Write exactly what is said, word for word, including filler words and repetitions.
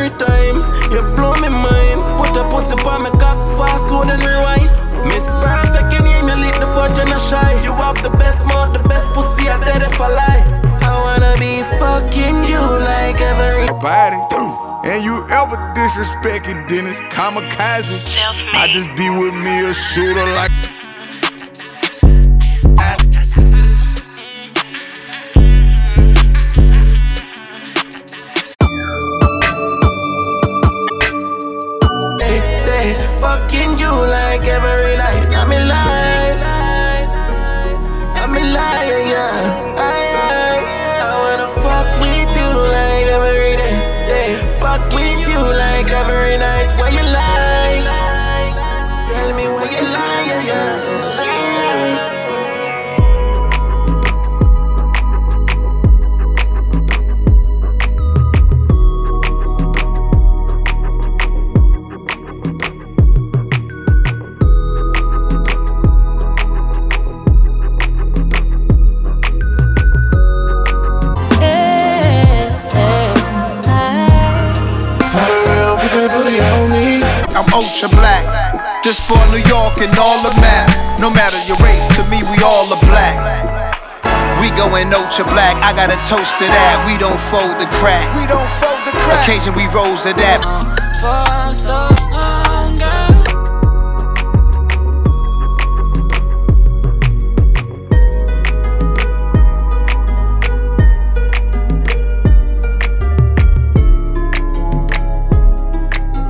every time. You blow me mind. Put a pussy on me cock fast, slow and rewind. Miss Perfect, you name you lit the fudge and a shy. You have the best mouth, the best pussy, I dead if I lie. I wanna be fucking you like every body. And you ever disrespect it, then it's kamikaze. I just be with me a shooter like They, they fucking you like every night. Got me lying, got me lying, yeah. I, I, I wanna fuck with you like every day. They fuck with you like every night. Where you lie? Tell me where you lie, yeah, yeah. I'm ultra black, this for New York and all the map. No matter your race, to me we all are black. We going ultra black, I got a toast to that. We don't fold the crack, we don't fold the crack. Occasion we rose to that.